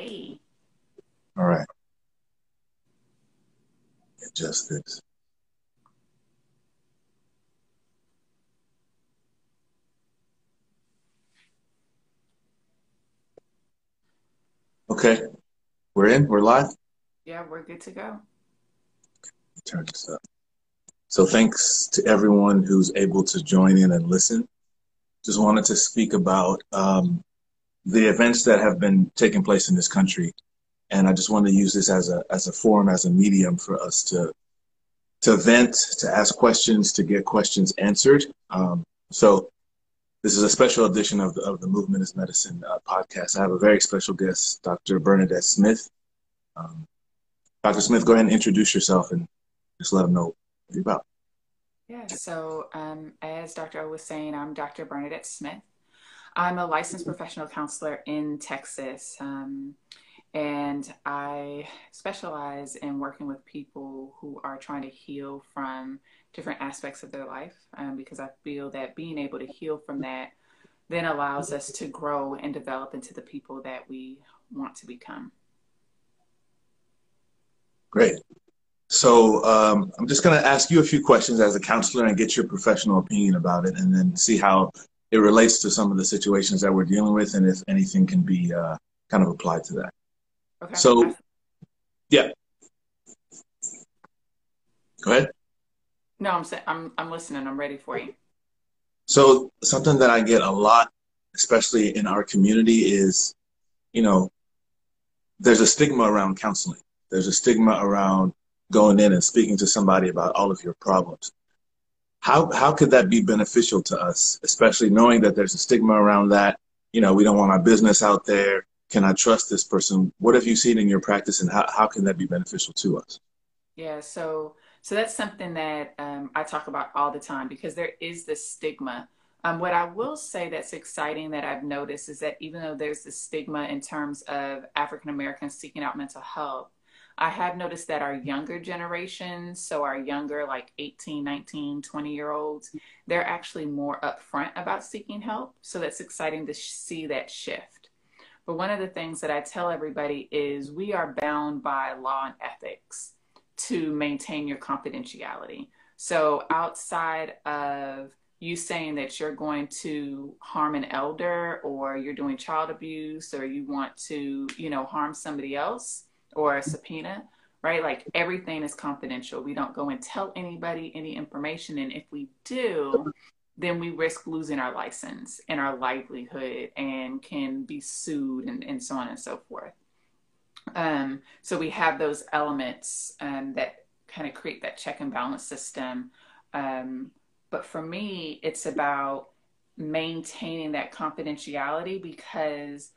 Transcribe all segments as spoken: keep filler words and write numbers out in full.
Hey. All right, adjust this. Okay, we're in, we're live. Yeah, we're good to go. Turn this up. So thanks to everyone who's able to join in and listen. Just wanted to speak about um, the events that have been taking place in this country, and I just wanted to use this as a as a forum, as a medium for us to to vent, to ask questions, to get questions answered. Um, so this is a special edition of the, of the Movement is Medicine uh, podcast. I have a very special guest, Doctor Bernadette Smith. Um, Doctor Smith, go ahead and introduce yourself and just let them know what you're about. Yeah, so um, as Doctor O was saying, I'm Doctor Bernadette Smith. I'm a licensed professional counselor in Texas, um, and I specialize in working with people who are trying to heal from different aspects of their life um, because I feel that being able to heal from that then allows us to grow and develop into the people that we want to become. Great. So um, I'm just going to ask you a few questions as a counselor and get your professional opinion about it, and then see how it relates to some of the situations that we're dealing with, and if anything can be uh, kind of applied to that. Okay. I, So, yeah, go ahead. no, I'm saying I'm I'm listening. I'm ready for you. So, something that I get a lot, especially in our community, is you know, there's a stigma around counseling. There's a stigma around going in and speaking to somebody about all of your problems. How how could that be beneficial to us, especially knowing that there's a stigma around that? You know, we don't want our business out there. Can I trust this person? What have you seen in your practice, and how, how can that be beneficial to us? Yeah, so so that's something that um, I talk about all the time because there is this stigma. Um, what I will say that's exciting that I've noticed is that even though there's this stigma in terms of African Americans seeking out mental health, I have noticed that our younger generations, so our younger like eighteen, nineteen, twenty year olds, they're actually more upfront about seeking help. So that's exciting to sh- see that shift. But one of the things that I tell everybody is we are bound by law and ethics to maintain your confidentiality. So outside of you saying that you're going to harm an elder or you're doing child abuse or you want to, you know, harm somebody else or a subpoena, right? Like everything is confidential. We don't go and tell anybody any information. And if we do, then we risk losing our license and our livelihood and can be sued and, and so on and so forth. Um, so we have those elements um, that kind of create that check and balance system. Um, but for me, it's about maintaining that confidentiality because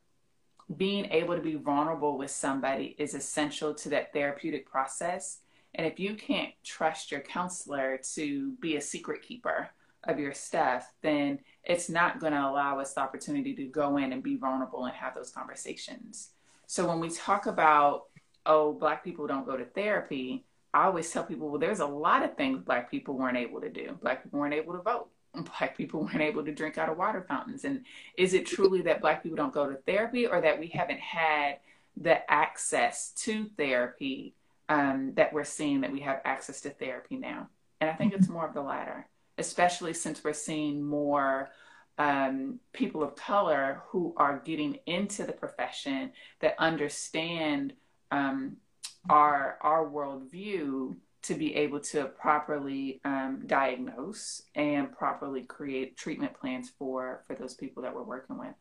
being able to be vulnerable with somebody is essential to that therapeutic process. And if you can't trust your counselor to be a secret keeper of your stuff, then it's not going to allow us the opportunity to go in and be vulnerable and have those conversations. So when we talk about, oh, Black people don't go to therapy, I always tell people, well, there's a lot of things Black people weren't able to do. Black people weren't able to vote. Black people weren't able to drink out of water fountains. And is it truly that Black people don't go to therapy or that we haven't had the access to therapy um, that we're seeing that we have access to therapy now? And I think it's more of the latter, especially since we're seeing more um, people of color who are getting into the profession that understand um, our our worldview to be able to properly um, diagnose and properly create treatment plans for for those people that we're working with.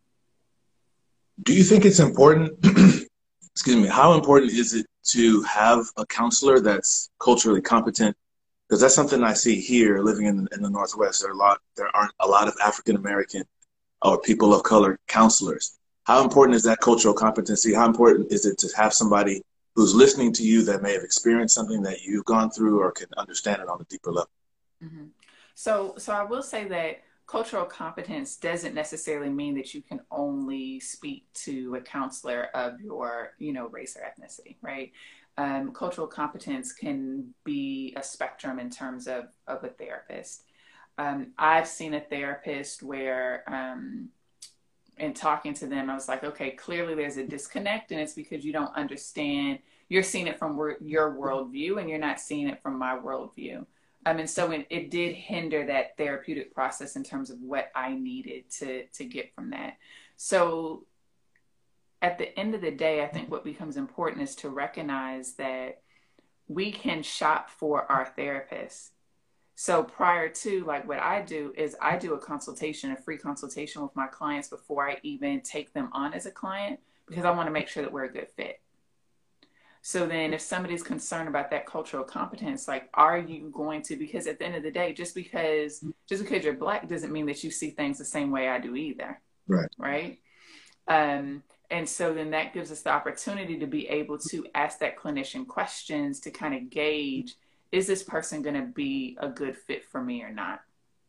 Do you think it's important? Excuse me. How important is it to have a counselor that's culturally competent? Because that's something I see here, living in, in the Northwest. There are a lot. There aren't a lot of African American or people of color counselors. How important is that cultural competency? How important is it to have somebody who's listening to you that may have experienced something that you've gone through or can understand it on a deeper level? Mm-hmm. So, so I will say that cultural competence doesn't necessarily mean that you can only speak to a counselor of your, you know, race or ethnicity, right? Um, cultural competence can be a spectrum in terms of of a therapist. Um, I've seen a therapist where um, in talking to them, I was like, okay, clearly there's a disconnect, and it's because you don't understand. You're seeing it from your worldview, and you're not seeing it from my worldview. Um, and so it, it did hinder that therapeutic process in terms of what I needed to to get from that. So at the end of the day, I think what becomes important is to recognize that we can shop for our therapist. So prior to, like, what I do is I do a consultation, a free consultation with my clients before I even take them on as a client, because I want to make sure that we're a good fit. So then if somebody's concerned about that cultural competence, like, are you going to, because at the end of the day, just because, just because you're Black doesn't mean that you see things the same way I do either. Right. Right. Um, and so then that gives us the opportunity to be able to ask that clinician questions to kind of gauge, is this person going to be a good fit for me or not?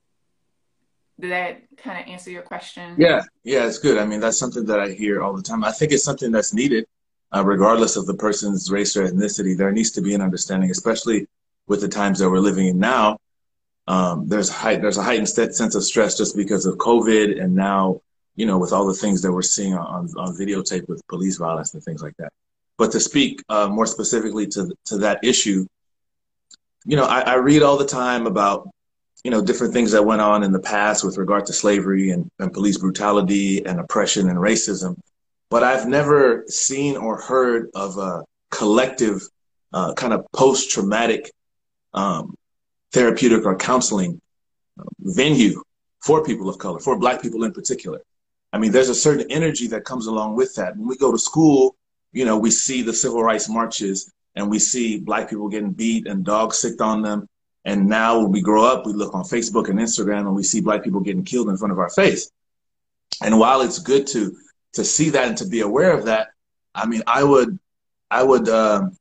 Did that kind of answer your question? Yeah, yeah, it's good. I mean, that's something that I hear all the time. I think it's something that's needed, uh, regardless of the person's race or ethnicity. There needs to be an understanding, especially with the times that we're living in now. Um, there's, height, there's a heightened sense of stress just because of COVID, and now, you know, with all the things that we're seeing on, on videotape with police violence and things like that. But to speak uh, more specifically to, to that issue, you know, I, I read all the time about, you know, different things that went on in the past with regard to slavery and, and police brutality and oppression and racism. But I've never seen or heard of a collective uh, kind of post-traumatic um, therapeutic or counseling venue for people of color, for Black people in particular. I mean, there's a certain energy that comes along with that. When we go to school, you know, we see the civil rights marches, and we see Black people getting beat and dogs sicked on them. And now when we grow up, we look on Facebook and Instagram and we see Black people getting killed in front of our face. And while it's good to to see that and to be aware of that, I mean, I would I would um,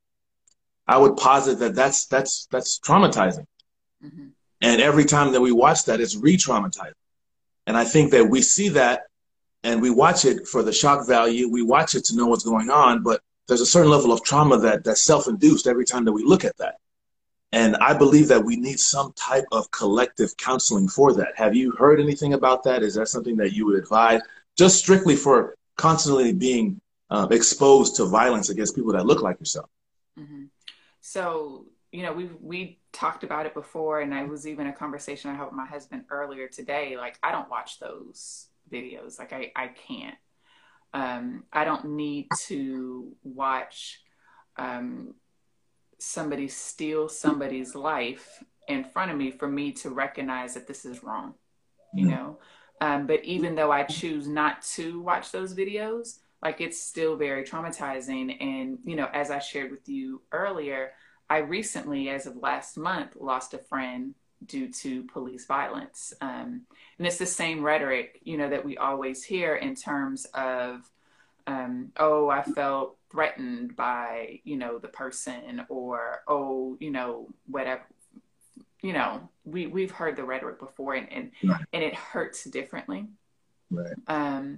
I would posit that that's that's that's traumatizing. Mm-hmm. And every time that we watch that, it's re-traumatizing. And I think that we see that and we watch it for the shock value. We watch it to know what's going on, but there's a certain level of trauma that that's self-induced every time that we look at that. And I believe that we need some type of collective counseling for that. Have you heard anything about that? Is that something that you would advise, just strictly for constantly being uh, exposed to violence against people that look like yourself? Mm-hmm. So, you know, we we talked about it before, and I was even a conversation I had with my husband earlier today. Like, I don't watch those videos. Like, I, I can't. Um, I don't need to watch um, somebody steal somebody's life in front of me for me to recognize that this is wrong, you know? Um, but even though I choose not to watch those videos, like, it's still very traumatizing. And, you know, as I shared with you earlier, I recently, as of last month, lost a friend due to police violence. Um, and it's the same rhetoric, you know, that we always hear in terms of, um, oh, I felt threatened by, you know, the person, or, oh, you know, whatever. You know, we, we've heard the rhetoric before, and, and, right. and it hurts differently. Right. Um,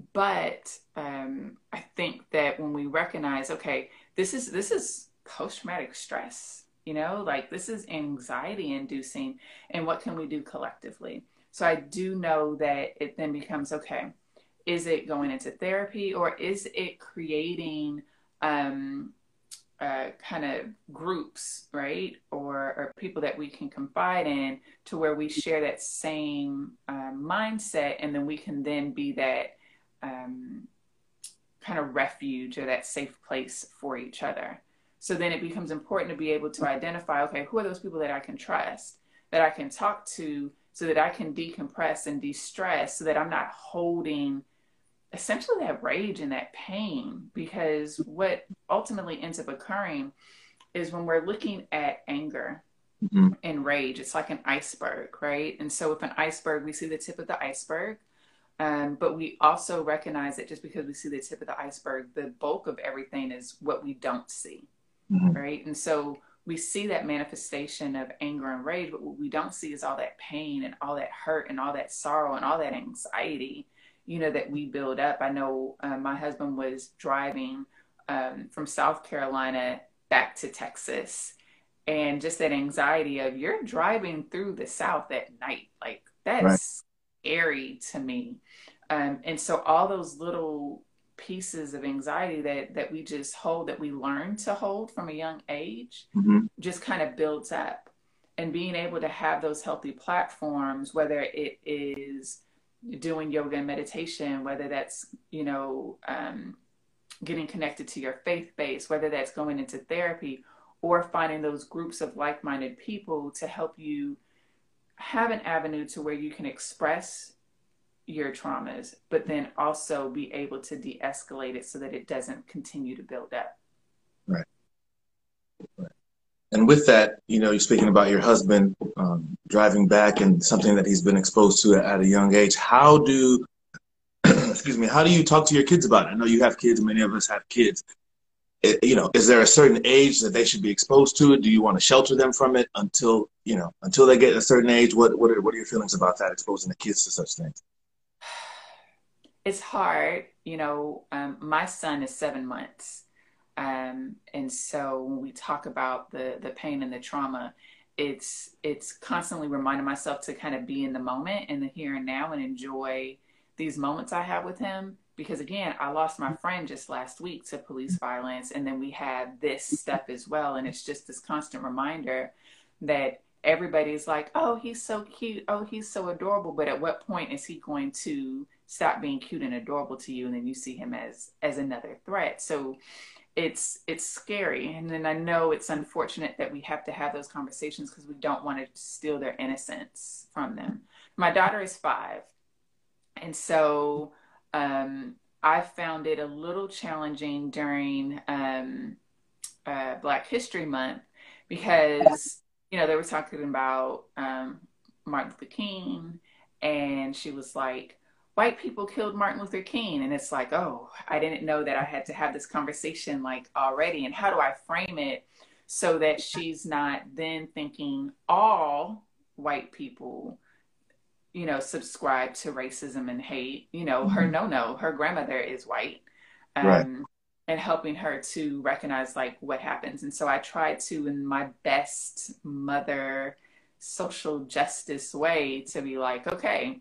but um, I think that when we recognize, okay, this is, this is post-traumatic stress, you know, like, this is anxiety inducing, and what can we do collectively? So I do know that it then becomes, okay, is it going into therapy, or is it creating um, uh, kind of groups, right? Or, or people that we can confide in, to where we share that same uh, mindset, and then we can then be that um, kind of refuge, or that safe place for each other. So then it becomes important to be able to identify, okay, who are those people that I can trust, that I can talk to, so that I can decompress and de-stress, so that I'm not holding essentially that rage and that pain. Because what ultimately ends up occurring is, when we're looking at anger mm-hmm. and rage, it's like an iceberg, right? And so with an iceberg, we see the tip of the iceberg. Um, but we also recognize that just because we see the tip of the iceberg, the bulk of everything is what we don't see. Mm-hmm. Right. And so we see that manifestation of anger and rage, but what we don't see is all that pain and all that hurt and all that sorrow and all that anxiety, you know, that we build up. I know uh, my husband was driving um, from South Carolina back to Texas, and just that anxiety of, you're driving through the South at night. Like, that's right. Scary to me. Um, and so all those little pieces of anxiety that that we just hold, that we learn to hold from a young age, mm-hmm. just kind of builds up. And being able to have those healthy platforms, whether it is doing yoga and meditation, whether that's, you know, um, getting connected to your faith base, whether that's going into therapy, or finding those groups of like-minded people to help you have an avenue to where you can express your traumas, but then also be able to de-escalate it so that it doesn't continue to build up. Right. Right. And with that, you know, you're speaking about your husband um, driving back and something that he's been exposed to at a young age. How do, excuse me, how do you talk to your kids about it? I know you have kids, many of us have kids. It, you know, is there a certain age that they should be exposed to it? Do you want to shelter them from it until, you know, until they get a certain age? What, what are, what are your feelings about that, exposing the kids to such things? It's hard. You know, um, my son is seven months. Um, and so when we talk about the, the pain and the trauma, it's, it's constantly reminding myself to kind of be in the moment, in the here and now, and enjoy these moments I have with him. Because again, I lost my friend just last week to police violence. And then we had this stuff as well. And it's just this constant reminder that everybody's like, oh, he's so cute. Oh, he's so adorable. But at what point is he going to stop being cute and adorable to you? And then you see him as, as another threat. So it's, it's scary. And then I know it's unfortunate that we have to have those conversations because we don't want to steal their innocence from them. My daughter is five. And so um, I found it a little challenging during um, uh, Black History Month because, you know, they were talking about um, Martin Luther King, and she was like, white people killed Martin Luther King. And it's like, oh, I didn't know that I had to have this conversation like already. And how do I frame it so that she's not then thinking all white people, you know, subscribe to racism and hate? You know, her no-no, her grandmother is white. Um, right. And helping her to recognize like what happens. And so I tried to, in my best mother social justice way, to be like, okay,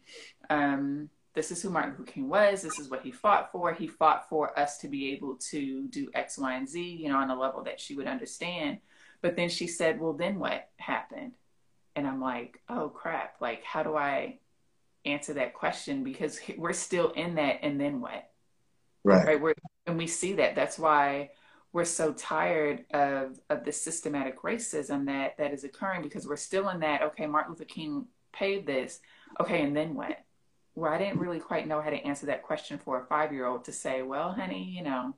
um, this is who Martin Luther King was. This is what he fought for. He fought for us to be able to do X, Y, and Z, you know, on a level that she would understand. But then she said, well, then what happened? And I'm like, oh, crap. Like, how do I answer that question? Because we're still in that, and then what? Right. Right. We're, and we see that. That's why we're so tired of, of the systematic racism that, that is occurring, because we're still in that, okay, Martin Luther King paved this. Okay, and then what? Well, I didn't really quite know how to answer that question for a five-year-old to say, well, honey, you know,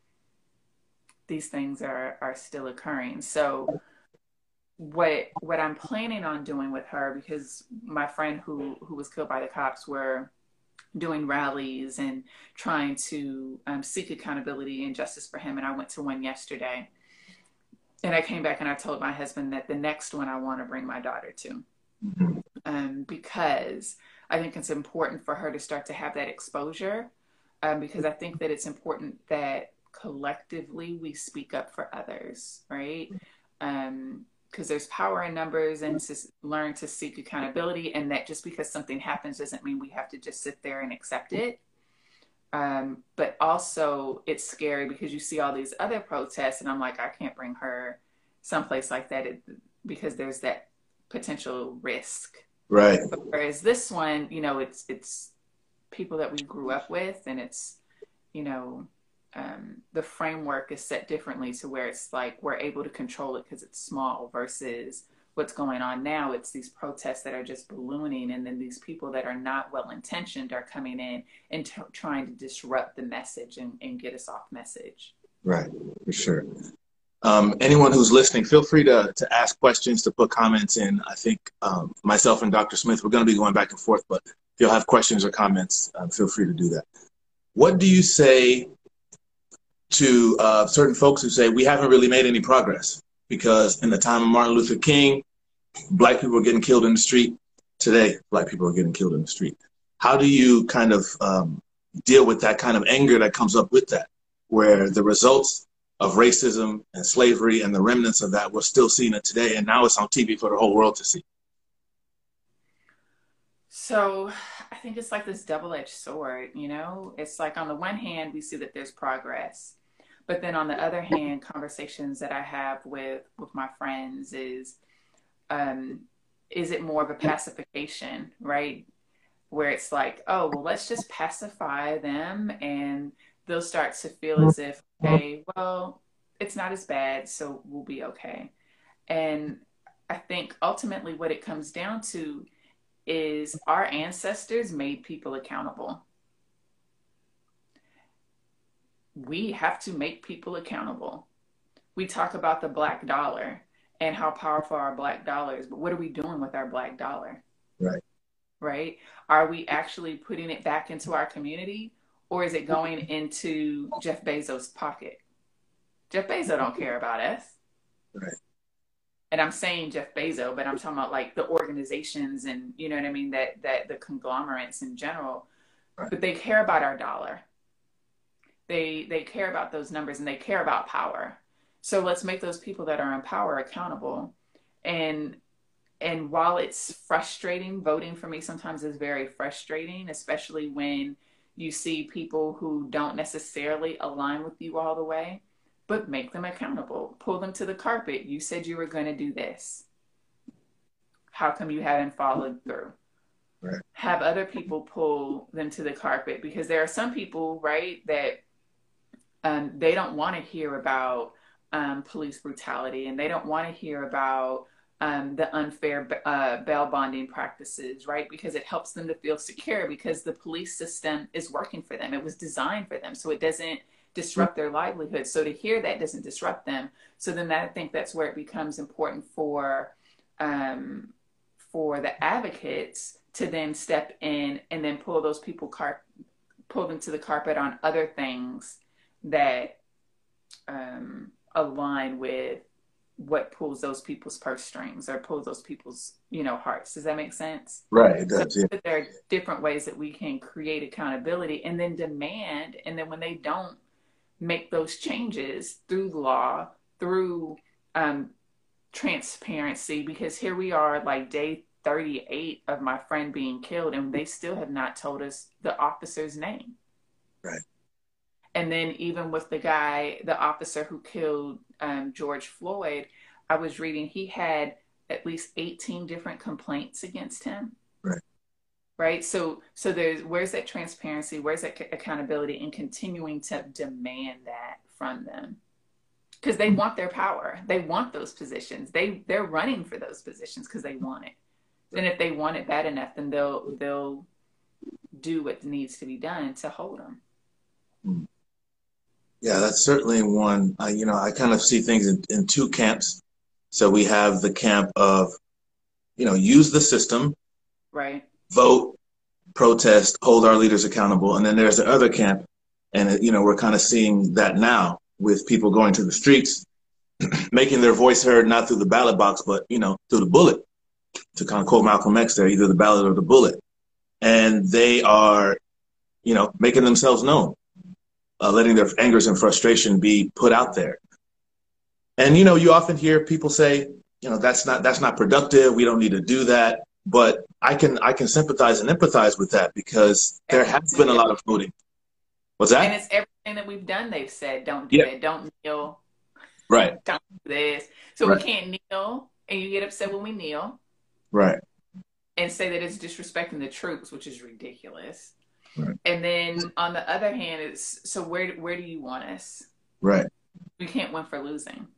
these things are, are still occurring. So what what I'm planning on doing with her, because my friend who, who was killed by the cops were doing rallies and trying to um, seek accountability and justice for him. And I went to one yesterday. And I came back and I told my husband that the next one I want to bring my daughter to. Mm-hmm. Um, because I think it's important for her to start to have that exposure, um, because I think that it's important that collectively we speak up for others, right? Um, because there's power in numbers, and to learn to seek accountability, and that just because something happens doesn't mean we have to just sit there and accept it. Um, but also it's scary because you see all these other protests, and I'm like, I can't bring her someplace like that because there's that potential risk. Right. Whereas this one, you know, it's, it's people that we grew up with, and it's, you know, um, the framework is set differently to where it's like, we're able to control it because it's small, versus what's going on now. It's these protests that are just ballooning. And then these people that are not well-intentioned are coming in and t- trying to disrupt the message and, and get us off message. Right. For sure. Um, anyone who's listening, feel free to, to ask questions, to put comments in. I think um, myself and Doctor Smith, we're going to be going back and forth, but if you'll have questions or comments, um, feel free to do that. What do you say to uh, certain folks who say we haven't really made any progress? Because in the time of Martin Luther King, Black people were getting killed in the street. Today, Black people are getting killed in the street. How do you kind of um, deal with that kind of anger that comes up with that, where the results of racism and slavery and the remnants of that we're still seeing it today, and now it's on T V for the whole world to see? So I think it's like this double-edged sword, you know? It's like on the one hand, we see that there's progress. But then on the other hand, conversations that I have with with my friends is um is it more of a pacification, right? Where it's like, oh, well, let's just pacify them and they'll start to feel as if, okay, well, it's not as bad, so we'll be okay. And I think ultimately what it comes down to is our ancestors made people accountable. We have to make people accountable. We talk about the black dollar and how powerful our black dollar is, but what are we doing with our black dollar? Right. Right? Are we actually putting it back into our community, or is it going into Jeff Bezos' pocket? Jeff Bezos don't care about us. Right. And I'm saying Jeff Bezos, but I'm talking about like the organizations and you know what I mean, that that the conglomerates in general. Right. But they care about our dollar. They they care about those numbers and they care about power. So let's make those people that are in power accountable. And and while it's frustrating, voting for me sometimes is very frustrating, especially when you see people who don't necessarily align with you all the way, but make them accountable. Pull them to the carpet. You said you were going to do this. How come you haven't followed through? Right. Have other people pull them to the carpet, because there are some people, right, that um, they don't want to hear about um, police brutality, and they don't want to hear about um, the unfair uh, bail bonding practices, right? Because it helps them to feel secure because the police system is working for them. It was designed for them, so it doesn't disrupt their livelihood. So to hear that doesn't disrupt them. So then that, I think that's where it becomes important for um, for the advocates to then step in and then pull those people car- pull them to the carpet on other things that um, align with what pulls those people's purse strings or pulls those people's, you know, hearts. Does that make sense? Right. It does. So Yeah. there are different ways that we can create accountability and then demand. And then when they don't make those changes through law, through um, transparency, because here we are like day thirty-eight of my friend being killed and they still have not told us the officer's name. Right. And then even with the guy, the officer who killed um, George Floyd, I was reading he had at least eighteen different complaints against him. Right. Right. So, so there's, where's that transparency? Where's that accountability and continuing to demand that from them? Because they want their power. They want those positions. They, they're running for those positions because they want it. And if they want it bad enough, then they'll, they'll do what needs to be done to hold them. Mm. Yeah, that's certainly one. Uh, you know, I kind of see things in, in two camps. So we have the camp of, you know, use the system, right? Vote, protest, hold our leaders accountable. And then there's the other camp. And, you know, we're kind of seeing that now with people going to the streets, making their voice heard, not through the ballot box, but, you know, through the bullet, to kind of quote Malcolm X there, either the ballot or the bullet. And they are, you know, making themselves known. Uh, letting their angers and frustration be put out there. And, you know, you often hear people say, you know, that's not that's not productive. We don't need to do that. But I can I can sympathize and empathize with that because there has been a lot of voting. What's that? And it's everything that we've done. They've said, don't do yeah. it. Don't kneel. Right. Don't do this. So right. we can't kneel. And you get upset when we kneel. Right. And say that it's disrespecting the troops, which is ridiculous. Right. And then on the other hand, it's so where where do you want us? Right. We can't win for losing.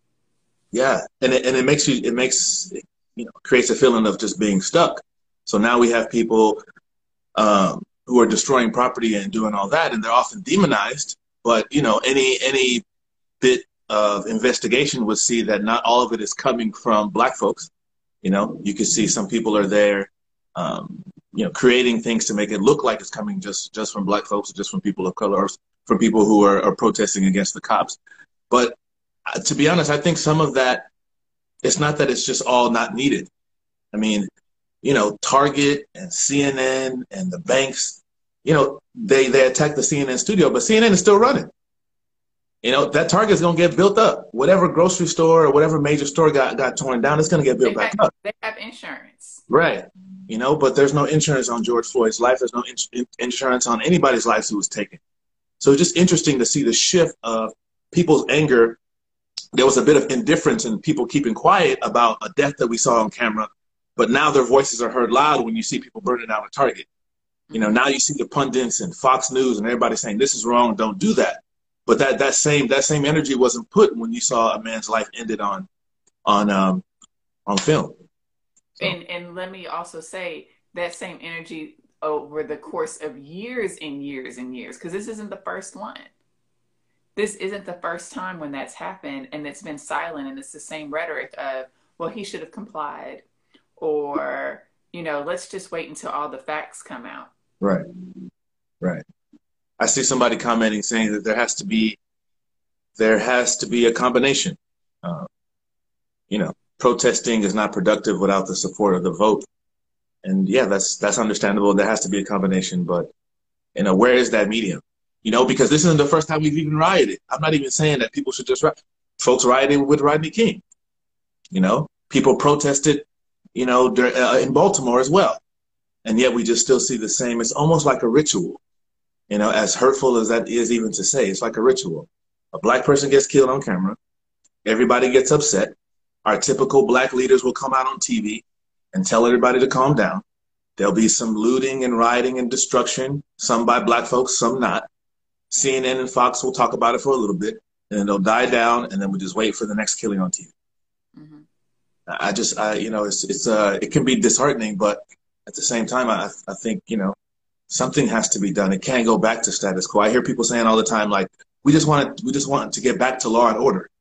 Yeah, and it, and it makes you it makes you know creates a feeling of just being stuck. So now we have people um, who are destroying property and doing all that, and they're often demonized. But you know, any any bit of investigation would see that not all of it is coming from Black folks. You know, you can see some people are there. Um, you know, creating things to make it look like it's coming just, just from Black folks, or just from people of color, or from people who are, are protesting against the cops. But uh, to be honest, I think some of that, it's not that it's just all not needed. I mean, you know, Target and C N N and the banks, you know, they, they attacked the C N N studio, but C N N is still running. You know, that Target is going to get built up. Whatever grocery store or whatever major store got, got torn down, it's going to get built they back have, up. They have insurance. Right. you know, but there's no insurance on George Floyd's life. There's no in insurance on anybody's life who was taken. So it's just interesting to see the shift of people's anger. There was a bit of indifference and people keeping quiet about a death that we saw on camera, but now their voices are heard loud when you see people burning down a Target. You know, now you see the pundits and Fox News and everybody saying this is wrong, don't do that. But that that same that same energy wasn't put when you saw a man's life ended on on um, on film. So. And and let me also say that same energy over the course of years and years and years, because this isn't the first one. This isn't the first time when that's happened and it's been silent, and it's the same rhetoric of, well, he should have complied, or, you know, let's just wait until all the facts come out. Right, right. I see somebody commenting saying that there has to be, there has to be a combination. Uh, you know, protesting is not productive without the support of the vote. And yeah, that's, that's understandable. There has to be a combination, but, you know, where is that medium? You know, because this isn't the first time we've even rioted. I'm not even saying that people should just riot. Folks rioted with Rodney King. You know, people protested, you know, uh, in Baltimore as well. And yet we just still see the same. It's almost like a ritual, you know, as hurtful as that is even to say. It's like a ritual. A black person gets killed on camera. Everybody gets upset. Our typical black leaders will come out on T V and tell everybody to calm down. There'll be some looting and rioting and destruction, some by black folks, some not. C N N and Fox will talk about it for a little bit, and then they'll die down, and then we just wait for the next killing on T V. Mm-hmm. I just, I, you know, it's, it's, uh, it can be disheartening, but at the same time, I, I think, you know, something has to be done. It can't go back to status quo. I hear people saying all the time, like, we just want, we just want to get back to law and order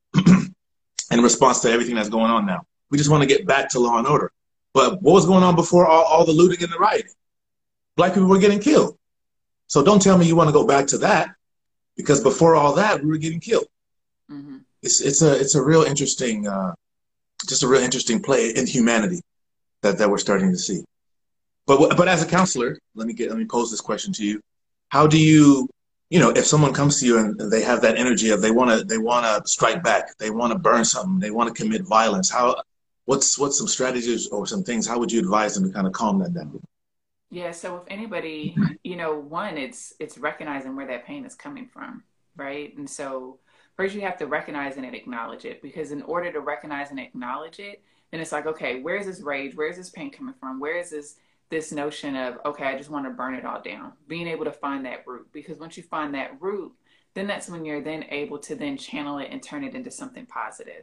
in response to everything that's going on now. We just want to get back to law and order. But what was going on before all, all the looting and the rioting? Black people were getting killed. So don't tell me you want to go back to that, because before all that, we were getting killed. Mm-hmm. It's, it's a, it's a real interesting, uh, just a real interesting play in humanity that, that we're starting to see. But, but as a counselor, let me get, let me pose this question to you. How do you, you know, if someone comes to you and they have that energy of they want to, they want to strike back, they want to burn something, they want to commit violence, how, what's, what's some strategies or some things, how would you advise them to kind of calm that down? Yeah. So if anybody, you know, one, it's, it's recognizing where that pain is coming from. Right. And so first you have to recognize and acknowledge it, because in order to recognize and acknowledge it, then it's like, okay, where's this rage? Where's this pain coming from? Where is this, this notion of, okay, I just want to burn it all down, being able to find that root, because once you find that root, then that's when you're then able to then channel it and turn it into something positive.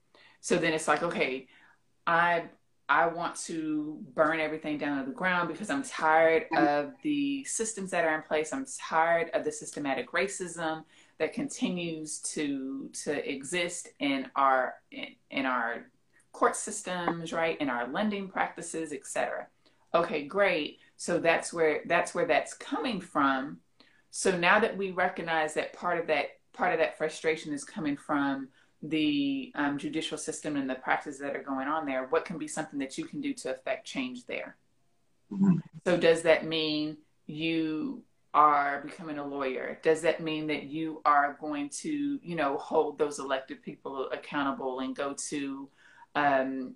So then it's like, okay, I, I want to burn everything down to the ground because I'm tired of the systems that are in place. I'm tired of the systematic racism that continues to, to exist in our, in, in our court systems, right? In our lending practices, et cetera. Okay, great. So that's where that's where that's coming from. So now that we recognize that part of that part of that frustration is coming from the um, judicial system and the practices that are going on there, what can be something that you can do to affect change there? Mm-hmm. So does that mean you are becoming a lawyer? Does that mean that you are going to, you know, hold those elected people accountable and go to um,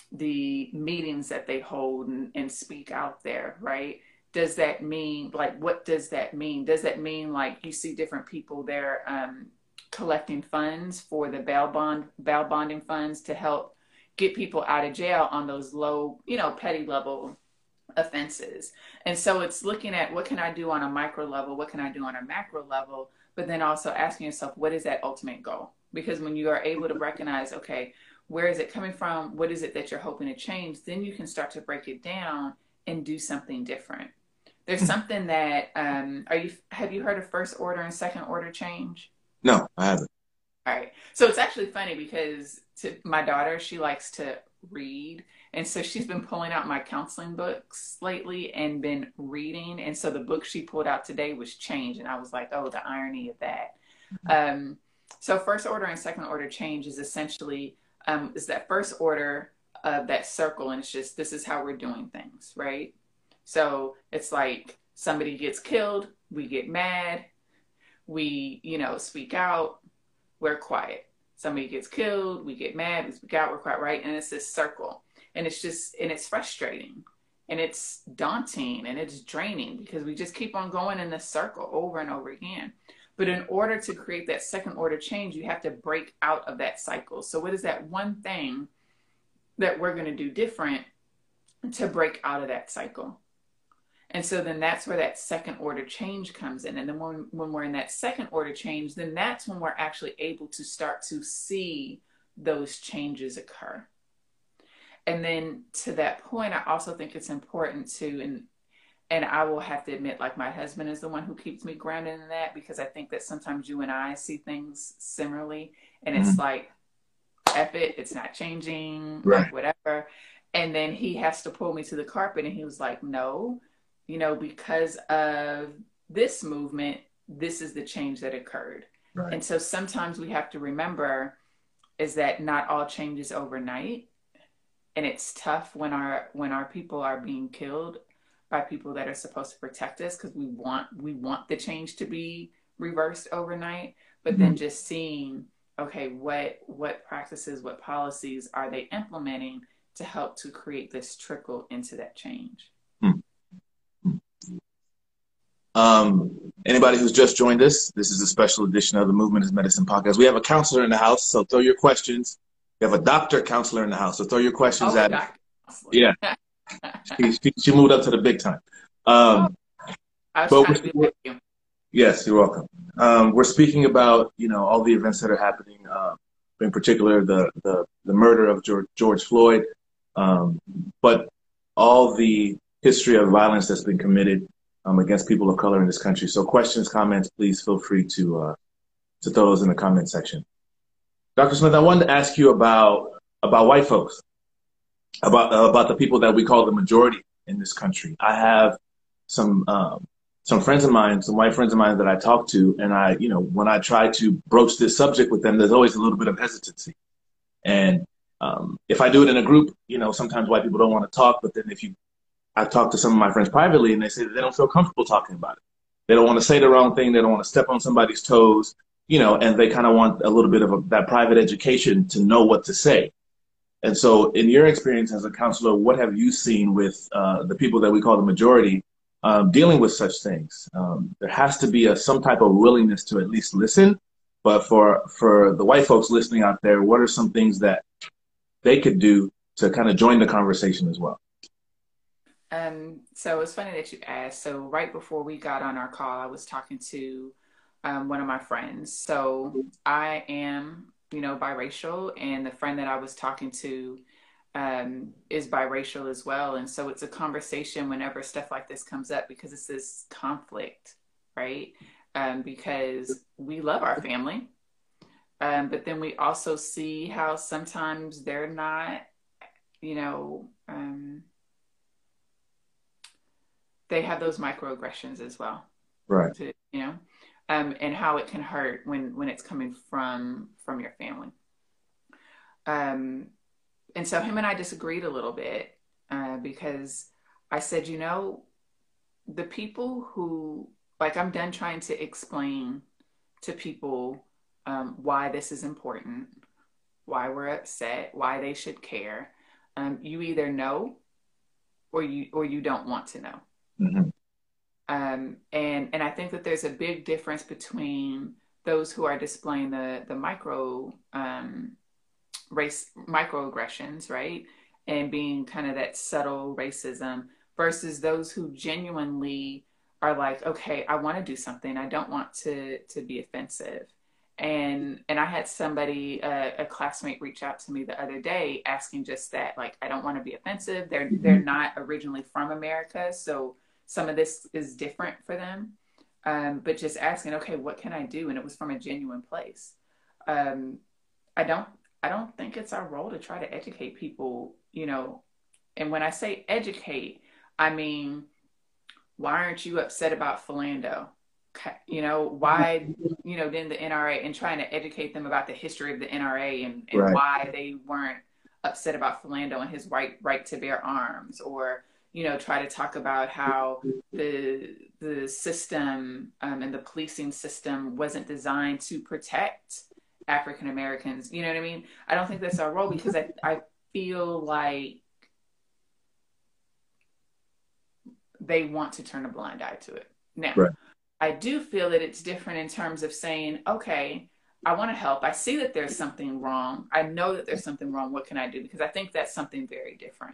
the meetings that they hold and, and speak out there, right? Does that mean, like, what does that mean? Does that mean, like, you see different people there um, collecting funds for the bail bond, bail bonding funds to help get people out of jail on those low, you know, petty level offenses? And so it's looking at what can I do on a micro level? What can I do on a macro level? But then also asking yourself, what is that ultimate goal? Because when you are able to recognize, okay, where is it coming from? What is it that you're hoping to change? Then you can start to break it down and do something different. There's something that, um, are you, have you heard of first order and second order change? No, I haven't. All right. So it's actually funny because to my daughter, she likes to read. And so she's been pulling out my counseling books lately and been reading. And so the book she pulled out today was Change. And I was like, oh, the irony of that. Mm-hmm. Um, so first order and second order change is essentially Um, is that first order of that circle, and it's just, this is how we're doing things, right? So it's like somebody gets killed, we get mad, we, you know, speak out, we're quiet. Somebody gets killed, we get mad, we speak out, we're quiet, right? And it's this circle, and it's just, and it's frustrating. And it's daunting and it's draining because we just keep on going in this circle over and over again. But in order to create that second order change, you have to break out of that cycle. So what is that one thing that we're going to do different to break out of that cycle? And so then that's where that second order change comes in. And then when, when we're in that second order change, then that's when we're actually able to start to see those changes occur. And then to that point, I also think it's important to, and and I will have to admit, like, my husband is the one who keeps me grounded in that, because I think that sometimes you and I see things similarly, and it's mm-hmm. like, F it, it's not changing, right. like whatever. And then he has to pull me to the carpet, and he was like, no, you know, because of this movement, this is the change that occurred. Right. And so sometimes we have to remember is that not all change is overnight. And it's tough when our when our people are being killed by people that are supposed to protect us, because we want we want the change to be reversed overnight. But mm-hmm. then just seeing, okay, what what practices, what policies are they implementing to help to create this trickle into that change? Mm-hmm. Um, anybody who's just joined us, this is a special edition of the Movement is Medicine podcast. We have a counselor in the house, so throw your questions. We have a doctor counselor in the house, so throw your questions oh, at her. Yeah, she, she, she moved up to the big time. Um, oh, I was trying to be with you. Yes, you're welcome. Um, we're speaking about, you know, all the events that are happening, uh, in particular the, the the murder of George, George Floyd, um, but all the history of violence that's been committed um, against people of color in this country. So questions, comments, please feel free to uh, to throw those in the comment section. Doctor Smith, I wanted to ask you about about white folks, about uh, about the people that we call the majority in this country. I have some um, some friends of mine, some white friends of mine that I talk to, and I, you know, when I try to broach this subject with them, there's always a little bit of hesitancy. And um, if I do it in a group, you know, sometimes white people don't want to talk. But then if you, I talk to some of my friends privately, and they say that they don't feel comfortable talking about it. They don't want to say the wrong thing. They don't want to step on somebody's toes. You know, and they kind of want a little bit of a, that private education to know what to say. And so in your experience as a counselor, what have you seen with uh, the people that we call the majority um, dealing with such things? Um, there has to be a, some type of willingness to at least listen. But for, for the white folks listening out there, what are some things that they could do to kind of join the conversation as well? Um, so it's funny that you asked. So right before we got on our call, I was talking to Um, one of my friends. So I am, you know, biracial, and the friend that I was talking to um, is biracial as well. And so it's a conversation whenever stuff like this comes up, because it's this conflict, right? Um, because we love our family, um, but then we also see how sometimes they're not, you know, um, they have those microaggressions as well. Right. To, you know, Um, and how it can hurt when, when it's coming from from your family. Um, and so him and I disagreed a little bit uh, because I said, you know, the people who, like, I'm done trying to explain to people um, why this is important, why we're upset, why they should care. Um, you either know or you or you don't want to know. Mm-hmm. Um, and, and I think that there's a big difference between those who are displaying the, the micro, um, race, microaggressions, right? And being kind of that subtle racism versus those who genuinely are like, okay, I want to do something. I don't want to, to be offensive. And, and I had somebody, uh, a classmate reach out to me the other day asking just that, like, I don't want to be offensive. They're, they're not originally from America. So some of this is different for them, um, but just asking, okay, what can I do? And it was from a genuine place. Um, I don't, I don't think it's our role to try to educate people, you know. And when I say educate, I mean, why aren't you upset about Philando? You know, why, you know, then the N R A, and trying to educate them about the history of the N R A and, and right. why they weren't upset about Philando and his right, right to bear arms, or, you know, try to talk about how the the system um, and the policing system wasn't designed to protect African Americans. You know what I mean? I don't think that's our role, because I, I feel like they want to turn a blind eye to it. Now, Right. I do feel that it's different in terms of saying, okay, I want to help. I see that there's something wrong. I know that there's something wrong. What can I do? Because I think that's something very different.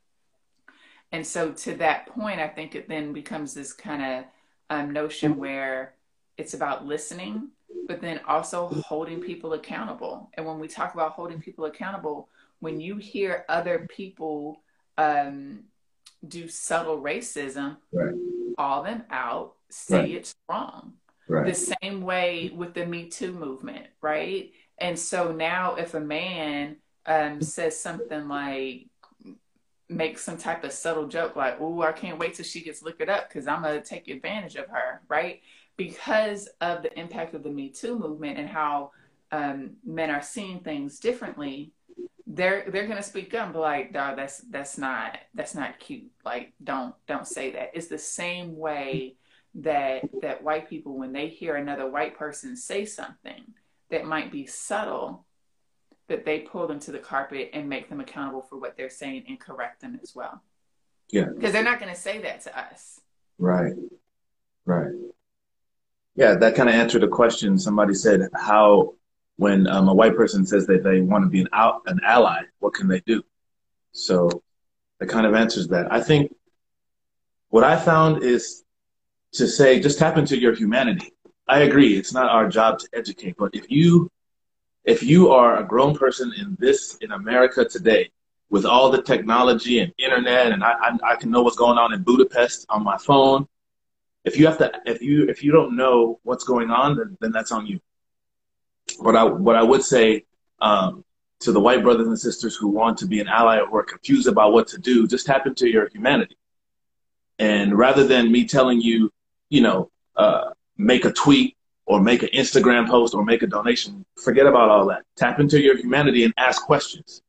And so to that point, I think it then becomes this kind of um, notion where it's about listening, but then also holding people accountable. And when we talk about holding people accountable, when you hear other people um, do subtle racism, Right. call them out, say Right. it's wrong. Right. The same way with the Me Too movement, right? And so now if a man um, says something like, makes some type of subtle joke like, oh, I can't wait till she gets liquored up because I'm going to take advantage of her, right? Because of the impact of the Me Too movement and how um, men are seeing things differently, they're they're gonna speak up and be like, dog, that's that's not that's not cute. Like, don't don't say that. It's the same way that that white people, when they hear another white person say something that might be subtle, that they pull them to the carpet and make them accountable for what they're saying and correct them as well. Yeah. Because they're not gonna say that to us. Right. Right. Yeah, that kind of answered a question. Somebody said, how, when um, a white person says that they want to be an out, an ally, what can they do? So that kind of answers that. I think what I found is to say, just tap into your humanity. I agree. It's not our job to educate, but if you, if you are a grown person in this, in America today, with all the technology and internet, and I, I, I can know what's going on in Budapest on my phone. If you have to, if you, if you don't know what's going on, then, then that's on you. But I, what I would say um, to the white brothers and sisters who want to be an ally or are confused about what to do, just tap into your humanity. And rather than me telling you, you know, uh, make a tweet or make an Instagram post or make a donation, forget about all that. Tap into your humanity and ask questions.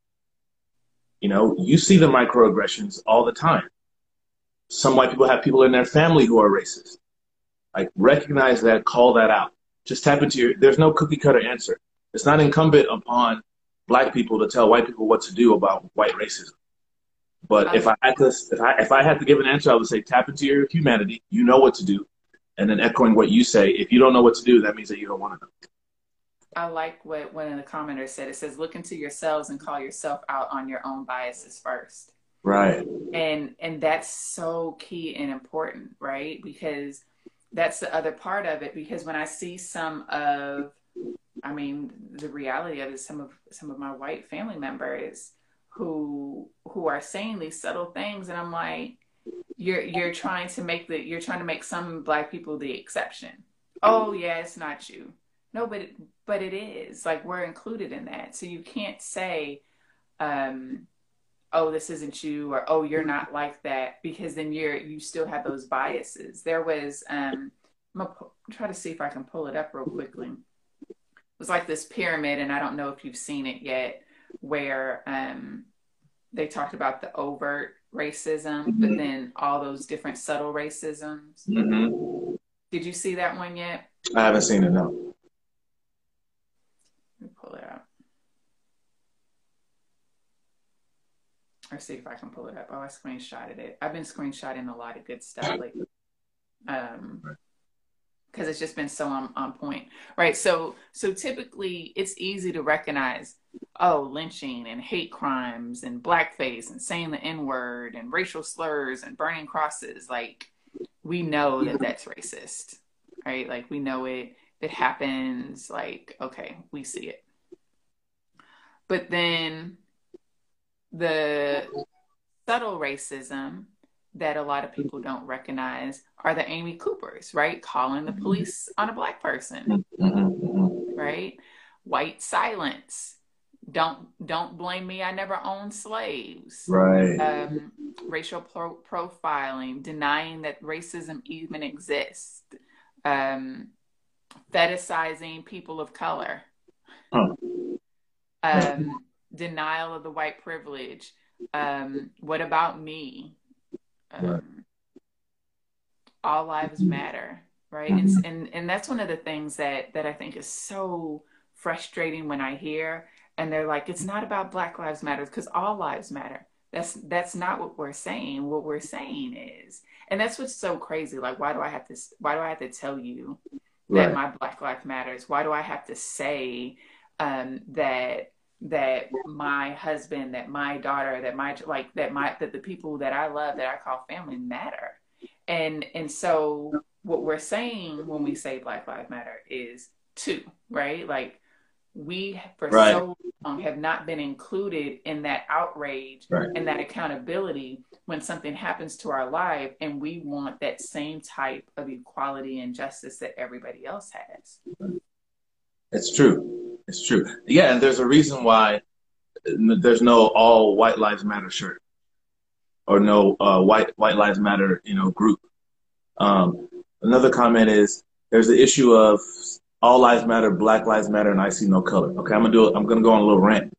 You know, you see the microaggressions all the time. Some white people have people in their family who are racist. Like, recognize that, call that out. Just tap into your, there's no cookie cutter answer. It's not incumbent upon black people to tell white people what to do about white racism. But um, if I had to, if I, if I had to give an answer, I would say tap into your humanity. You know what to do. And then echoing what you say, if you don't know what to do, that means that you don't want to know. I like what one of the commenters said. It says, look into yourselves and call yourself out on your own biases first. Right. And and that's so key and important, right? Because that's the other part of it. Because when I see some of, I mean, the reality of it, some of some of my white family members who who are saying these subtle things, and I'm like, you're you're trying to make the you're trying to make some black people the exception. Oh yeah, it's not you. No, but it, but it is. Like, we're included in that. So you can't say, um, oh, this isn't you, or oh, you're not like that, because then you're you still have those biases. There was um I'm gonna try to see if I can pull it up real quickly. It was like this pyramid, and I don't know if you've seen it yet, where um they talked about the overt racism, mm-hmm. but then all those different subtle racisms. Mm-hmm. Did you see that one yet? I haven't seen it, no. Let me pull it out. Or see if I can pull it up. Oh, I screenshotted it. I've been screenshotting a lot of good stuff lately. Um, because it's just been so on, on point. Right. So so typically it's easy to recognize, oh, lynching and hate crimes and blackface and saying the N-word and racial slurs and burning crosses. Like, we know that that's racist. Right? Like, we know it. It happens. Like, okay, we see it. But then the subtle racism that a lot of people don't recognize are the Amy Coopers, right? Calling the police on a black person, right? White silence. Don't don't blame me. I never owned slaves. Right. Um, racial pro- profiling, denying that racism even exists. Um, fetishizing people of color. Huh. Um, denial of the white privilege. Um, what about me? Um, right. All lives matter, right? Mm-hmm. And, and and that's one of the things that that I think is so frustrating when I hear, and they're like, it's not about Black Lives Matter, because all lives matter. That's that's not what we're saying. What we're saying is, and that's what's so crazy. Like, why do I have to? Why do I have to tell you that Right. my Black life matters? Why do I have to say um, that that my husband, that my daughter, that my like that my that the people that I love, that I call family, matter? And and so what we're saying when we say Black Lives Matter is two, right? Like, we for Right. so long have not been included in that outrage Right. and that accountability when something happens to our life, and we want that same type of equality and justice that everybody else has. It's true. It's true. Yeah, and there's a reason why there's no all white lives matter shirt or no uh, white white lives matter, you know, group. Um, another comment is there's the issue of all lives matter, Black lives matter, and I see no color. Okay, I'm gonna do it. I'm gonna go on a little rant.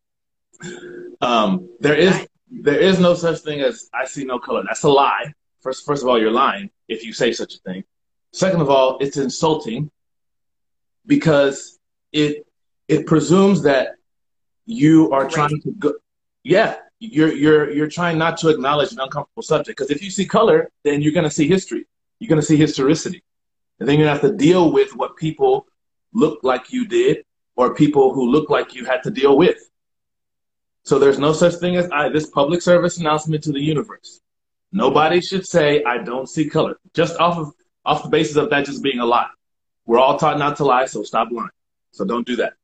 Um, there is there is no such thing as I see no color. That's a lie. First, first of all, you're lying if you say such a thing. Second of all, it's insulting because it it presumes that you are Great. trying to go. Yeah, you're you're you're trying not to acknowledge an uncomfortable subject, because if you see color, then you're going to see history. You're going to see historicity, and then you have to deal with what people look like you did, or people who look like you had to deal with. So there's no such thing as I. This public service announcement to the universe. Nobody should say I don't see color, just off of off the basis of that just being a lie. We're all taught not to lie, so stop lying. So don't do that.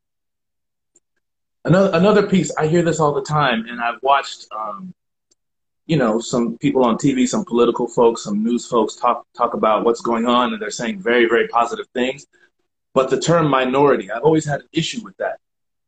Another another piece, I hear this all the time, and I've watched, um, you know, some people on T V, some political folks, some news folks talk talk about what's going on, and they're saying very, very positive things. But the term minority, I've always had an issue with that.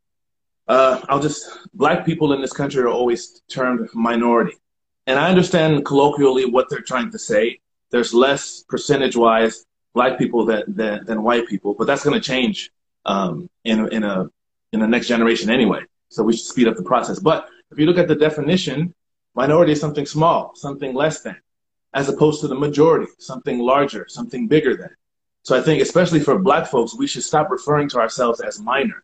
Uh, I'll just, Black people in this country are always termed minority. And I understand colloquially what they're trying to say. There's less percentage-wise Black people than, than, than white people, but that's going to change um, in, in, a, in the next generation anyway. So we should speed up the process. But if you look at the definition, minority is something small, something less than, as opposed to the majority, something larger, something bigger than. So I think, especially for Black folks, we should stop referring to ourselves as minor.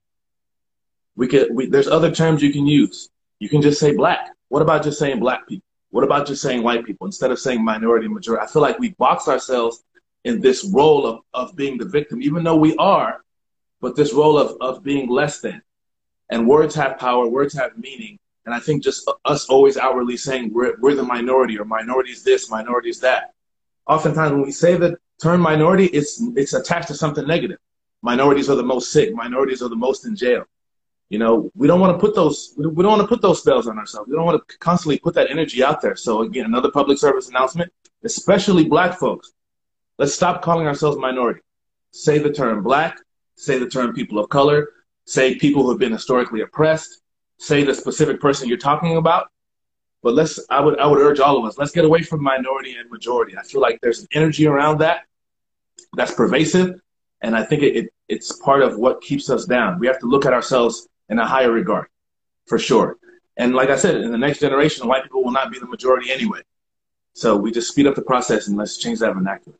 We could, we, there's other terms you can use. You can just say Black. What about just saying Black people? What about just saying white people instead of saying minority and majority? I feel like we box ourselves in this role of, of being the victim, even though we are, but this role of, of being less than. And words have power, words have meaning. And I think just us always outwardly saying we're, we're the minority, or minorities this, minorities that. Oftentimes when we say the term minority, it's, it's attached to something negative. Minorities are the most sick. Minorities are the most in jail. You know, we don't want to put those, we don't want to put those spells on ourselves. We don't want to constantly put that energy out there. So again, another public service announcement, especially Black folks, let's stop calling ourselves minority. Say the term Black, say the term people of color, say people who have been historically oppressed, say the specific person you're talking about. But let's, I would, I would urge all of us, let's get away from minority and majority. I feel like there's an energy around that that's pervasive. And I think it, it it's part of what keeps us down. We have to look at ourselves in a higher regard, for sure. And like I said, in the next generation, white people will not be the majority anyway. So we just speed up the process and let's change that vernacular.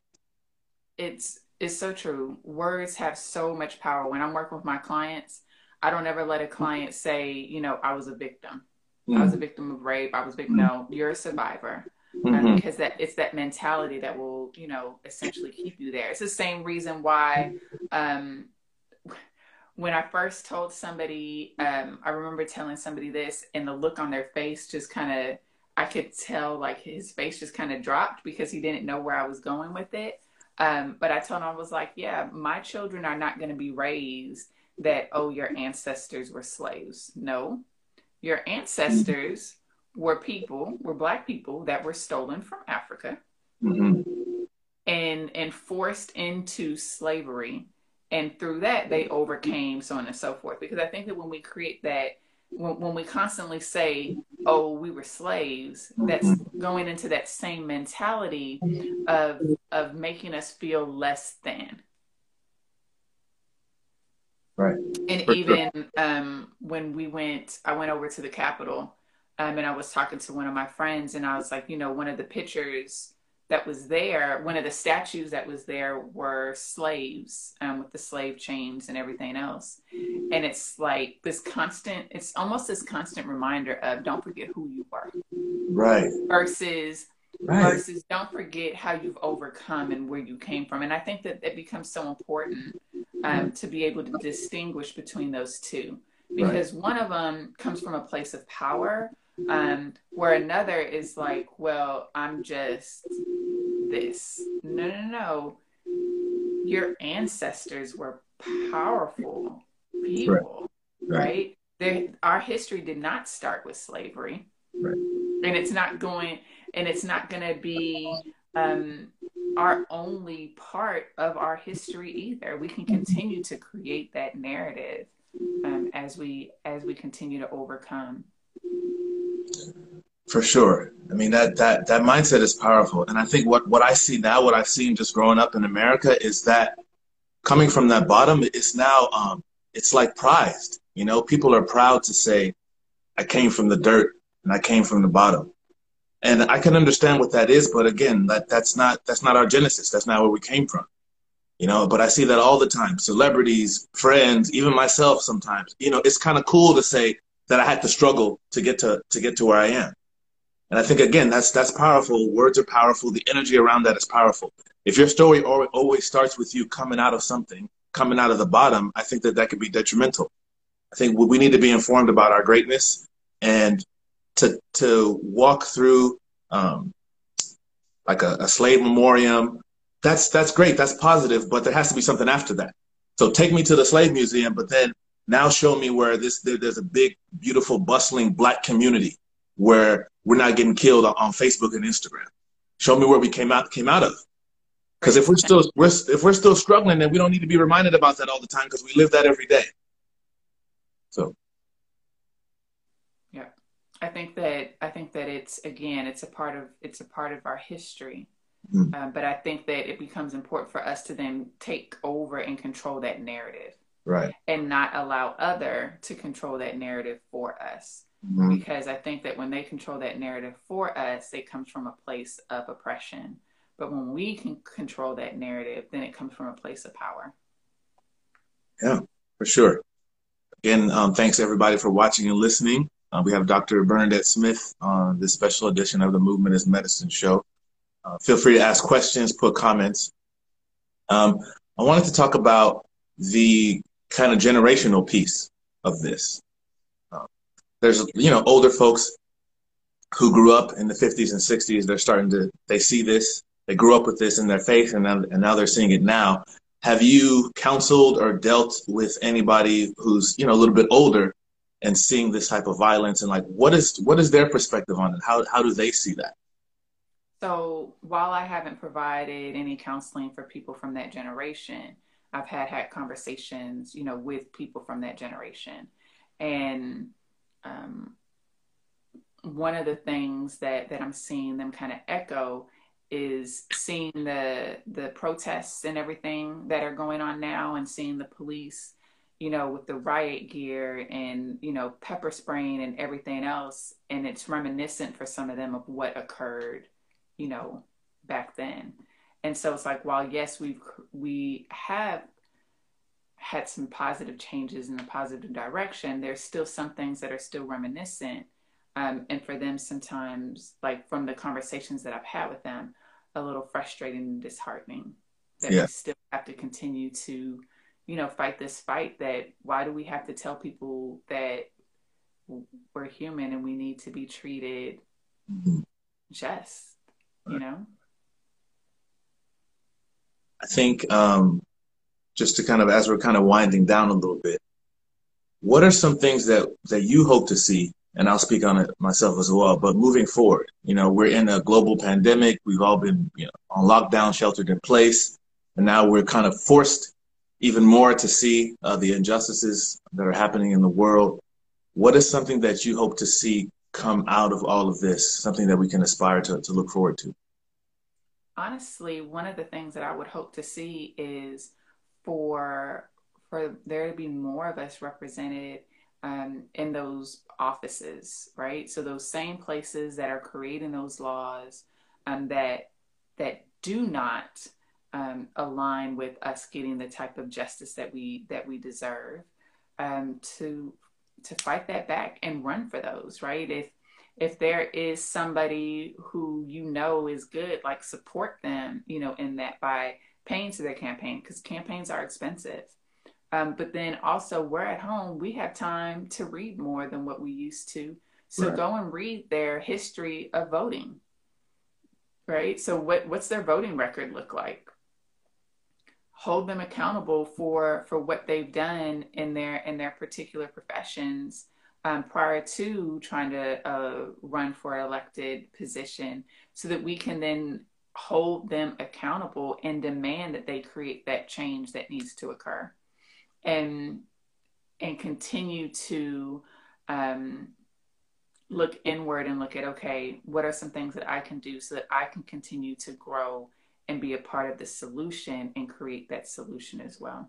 It's it's so true. Words have so much power. When I'm working with my clients, I don't ever let a client say, you know, I was a victim. I was a victim of rape. I was a victim. No, you're a survivor. Um, Mm-hmm. because that it's that mentality that will, you know, essentially keep you there. It's the same reason why um, when I first told somebody, um, I remember telling somebody this, and the look on their face just kind of, I could tell like his face just kind of dropped because he didn't know where I was going with it. Um, but I told him, I was like, yeah, my children are not going to be raised that, oh, your ancestors were slaves. No, your ancestors were people, were Black people that were stolen from Africa Mm-hmm. and, and forced into slavery. And through that, they overcame, so on and so forth. Because I think that when we create that, when, when we constantly say, oh, we were slaves, that's going into that same mentality of, of making us feel less than. Right. And For sure. even um, when we went, I went over to the Capitol, um, and I was talking to one of my friends, and I was like, you know, one of the pictures that was there, one of the statues that was there were slaves, um, with the slave chains and everything else. And it's like this constant, it's almost this constant reminder of don't forget who you were. Right. Versus, right. versus don't forget how you've overcome and where you came from. And I think that it becomes so important um, to be able to distinguish between those two, because right. one of them comes from a place of power, um, where another is like, well, I'm just this. No, no, no. Your ancestors were powerful people, right? right? They, our history did not start with slavery, right. and it's not going, and it's not going to be um, our only part of our history either. We can continue to create that narrative um, as we as we continue to overcome. For sure. I mean, that, that, that mindset is powerful. And I think what, what I see now, what I've seen just growing up in America is that coming from that bottom, it's now, um, it's like prized. You know, people are proud to say, I came from the dirt and I came from the bottom. And I can understand what that is. But again, that, that's not, that's not our genesis. That's not where we came from. You know, but I see that all the time. Celebrities, friends, even myself sometimes, you know, it's kind of cool to say that I had to struggle to get to, to get to where I am. And I think, again, that's that's powerful. Words are powerful. The energy around that is powerful. If your story always starts with you coming out of something, coming out of the bottom, I think that that could be detrimental. I think we need to be informed about our greatness and to to walk through um, like a, a slave memoriam. That's that's great. That's positive. But there has to be something after that. So take me to the slave museum, but then now show me where this there, there's a big, beautiful, bustling Black community where we're not getting killed on Facebook and Instagram. Show me where we came out came out of. Because if we're still we're, if we're still struggling, then we don't need to be reminded about that all the time, because we live that every day. So, yeah, I think that I think that it's again it's a part of it's a part of our history, mm-hmm. uh, but I think that it becomes important for us to then take over and control that narrative, right, and not allow other to control that narrative for us. Mm-hmm. Because I think that when they control that narrative for us, it comes from a place of oppression. But when we can control that narrative, then it comes from a place of power. Yeah, for sure. Again, um, thanks everybody for watching and listening. Uh, we have Doctor Bernadette Smith on this special edition of the Movement is Medicine show. Uh, feel free to ask questions, put comments. Um, I wanted to talk about the kind of generational piece of this. There's, you know, older folks who grew up in the fifties and sixties. They're starting to, they see this, they grew up with this in their faith, and now, and now they're seeing it now. Have you counseled or dealt with anybody who's, you know, a little bit older and seeing this type of violence, and like, what is, what is their perspective on it? How, how do they see that? So while I haven't provided any counseling for people from that generation, I've had, had conversations, you know, with people from that generation. And Um, one of the things that, that I'm seeing them kind of echo is seeing the the protests and everything that are going on now, and seeing the police, you know, with the riot gear and, you know, pepper spraying and everything else. And it's reminiscent for some of them of what occurred, you know, back then. And so it's like, while yes, we've, we have had some positive changes in a positive direction, there's still some things that are still reminiscent. Um, and for them sometimes, like from the conversations that I've had with them, a little frustrating and disheartening that yeah. we still have to continue to, you know, fight this fight. That why do we have to tell people that we're human and we need to be treated mm-hmm. just, you know? I think, um, just to kind of, as we're kind of winding down a little bit, what are some things that, that you hope to see? And I'll speak on it myself as well, but moving forward, you know, we're in a global pandemic. We've all been, you know, on lockdown, sheltered in place. And now we're kind of forced even more to see uh, the injustices that are happening in the world. What is something that you hope to see come out of all of this? Something that we can aspire to, to look forward to? Honestly, one of the things that I would hope to see is for for there to be more of us represented um, in those offices, right? So those same places that are creating those laws, um, that that do not um, align with us getting the type of justice that we that we deserve, um, to to fight that back and run for those, right? If if there is somebody who you know is good, like support them, you know, in that by paying to their campaign, because campaigns are expensive. Um, but then also we're at home, we have time to read more than what we used to. So Right. go and read their history of voting, right? So what, what's their voting record look like? Hold them accountable for, for what they've done in their, in their particular professions, um, prior to trying to uh, run for an elected position, so that we can then hold them accountable and demand that they create that change that needs to occur. And and continue to um, look inward and look at, okay, what are some things that I can do so that I can continue to grow and be a part of the solution and create that solution as well.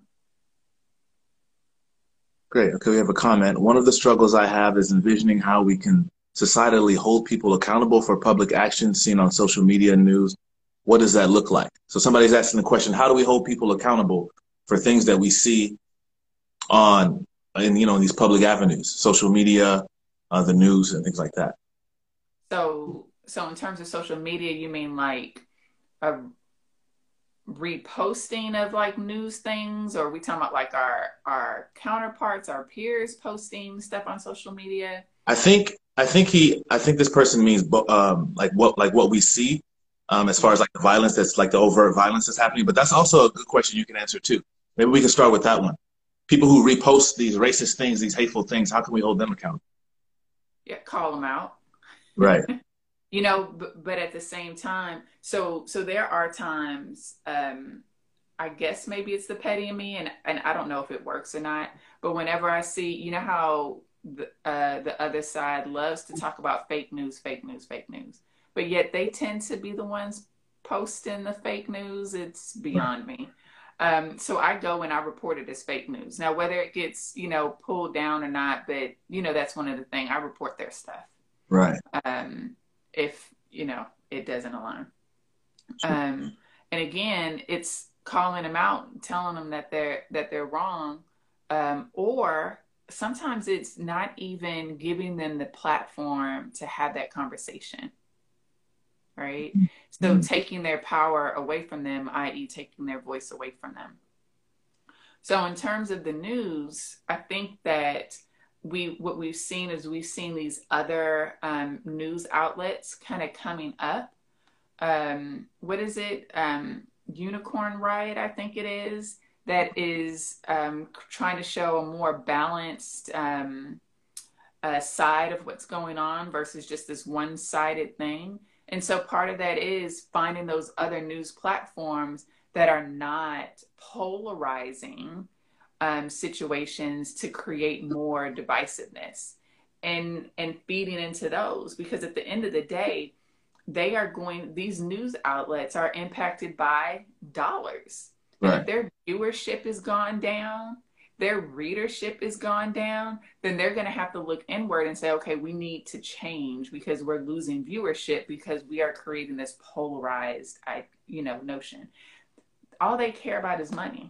Great. Okay, we have a comment. One of the struggles I have is envisioning how we can societally hold people accountable for public action seen on social media and news. What does that look like? So somebody's asking the question, how do we hold people accountable for things that we see on, in, you know, in these public avenues, social media, uh, the news, and things like that? So, so in terms of social media, you mean like a reposting of like news things, or are we talking about like our our counterparts, our peers posting stuff on social media? I think I think he I think this person means um, like what like what we see um, as far as like the violence that's like the overt violence that's happening. But that's also a good question you can answer too. Maybe we can start with that one. People who repost these racist things, these hateful things, how can we hold them accountable? Yeah, call them out. Right. You know, but, but at the same time, so so there are times, um, I guess maybe it's the petty in me, and and I don't know if it works or not. But whenever I see, you know how the uh, the other side loves to talk about fake news, fake news, fake news, but yet they tend to be the ones posting the fake news. It's Right. beyond me. Um, so I go and I report it as fake news. Now, whether it gets, you know, pulled down or not, but you know, that's one of the things, I report their stuff. Right. Um, if, you know, it doesn't align. Sure. Um, and again, it's calling them out, telling them that they're, that they're wrong. Um, or sometimes it's not even giving them the platform to have that conversation. Right. So Mm-hmm. taking their power away from them, that is taking their voice away from them. So in terms of the news, I think that we, what we've seen is we've seen these other um, news outlets kind of coming up. Um, what is it? Um, Unicorn Riot, I think it is, that is um, trying to show a more balanced um, uh, side of what's going on versus just this one-sided thing. And so part of that is finding those other news platforms that are not polarizing um, situations to create more divisiveness, and and feeding into those, because at the end of the day, they are going, these news outlets are impacted by dollars. And Right. if their viewership is gone down, their readership is gone down, then they're going to have to look inward and say, okay, we need to change because we're losing viewership because we are creating this polarized, you know, notion. All they care about is money.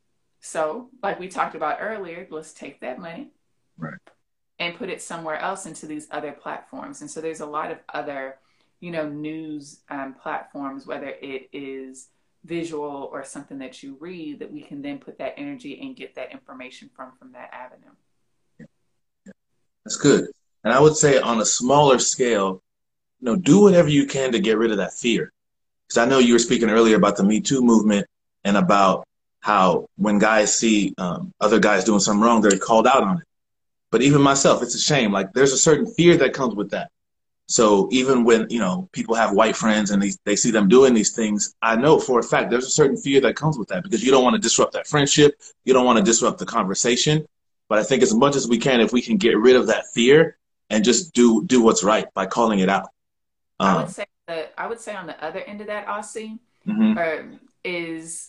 So like we talked about earlier, let's take that money Right. and put it somewhere else into these other platforms. And so there's a lot of other, you know, news um, platforms, whether it is visual or something that you read, that we can then put that energy and get that information from from that avenue. Yeah. Yeah. That's good. And I would say on a smaller scale, you know, do whatever you can to get rid of that fear. Because I know you were speaking earlier about the Me Too movement and about how when guys see um, other guys doing something wrong, they're called out on it. But even myself, it's a shame. Like there's a certain fear that comes with that. So even when, you know, people have white friends and they, they see them doing these things, I know for a fact there's a certain fear that comes with that because you don't want to disrupt that friendship. You don't want to disrupt the conversation. But I think as much as we can, if we can get rid of that fear and just do do what's right by calling it out. I would Um, say that I would say on the other end of that, Aussie, mm-hmm. um, is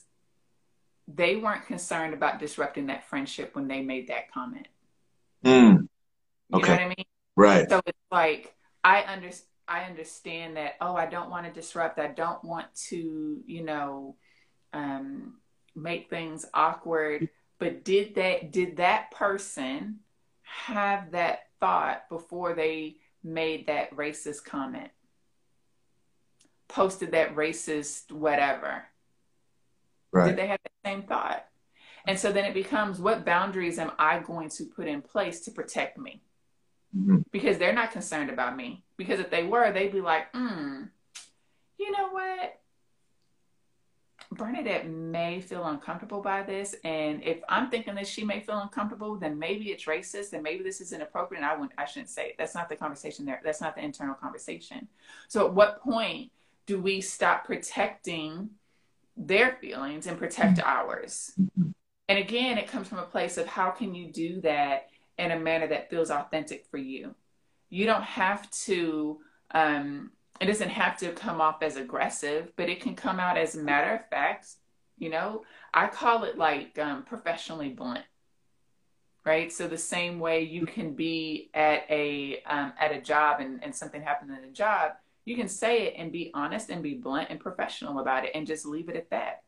they weren't concerned about disrupting that friendship when they made that comment. Mm, You know okay. what I mean? Right. So it's like, I understand. I understand that, oh, I don't want to disrupt. I don't want to, you know, um, make things awkward. But did that, did that person have that thought before they made that racist comment, posted that racist whatever? Right. Did they have the same thought? And so then it becomes, what boundaries am I going to put in place to protect me? Mm-hmm. Because they're not concerned about me. Because if they were, they'd be like, hmm, you know what? Bernadette may feel uncomfortable by this. And if I'm thinking that she may feel uncomfortable, then maybe it's racist and maybe this is inappropriate. And I wouldn't, I shouldn't say it. That's not the conversation there. That's not the internal conversation. So at what point do we stop protecting their feelings and protect ours? And again, it comes from a place of how can you do that in a manner that feels authentic for you? You don't have to, um, it doesn't have to come off as aggressive, but it can come out as a matter of fact. You know, I call it like um, professionally blunt, right? So the same way you can be at a, um, at a job and, and something happened in the job, you can say it and be honest and be blunt and professional about it and just leave it at that.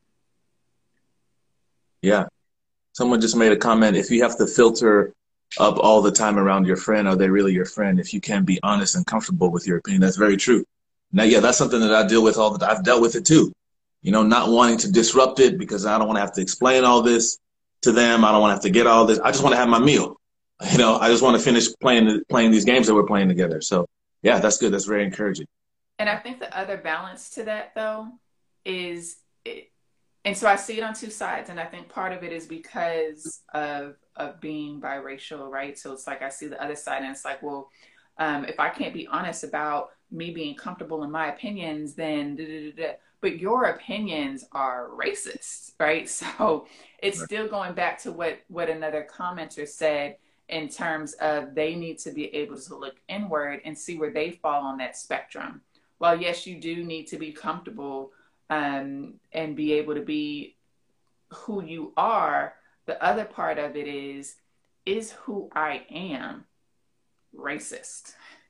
Yeah. Someone just made a comment, if you have to filter up all the time around your friend, are they really your friend? If you can be honest and comfortable with your opinion, that's very true. Now, yeah, that's something that I deal with all the time. I've dealt with it too. You know, not wanting to disrupt it because I don't want to have to explain all this to them. I don't want to have to get all this. I just want to have my meal. You know, I just want to finish playing, playing these games that we're playing together. So yeah, that's good. That's very encouraging. And I think the other balance to that though is it, and so I see it on two sides. And I think part of it is because of, of being biracial, right? So it's like, I see the other side and it's like, well, um, if I can't be honest about me being comfortable in my opinions, then, da, da, da, da. But your opinions are racist, right? So it's right. Still going back to what, what another commenter said in terms of they need to be able to look inward and see where they fall on that spectrum. While yes, you do need to be comfortable Um, and be able to be who you are, the other part of it is, is who I am racist?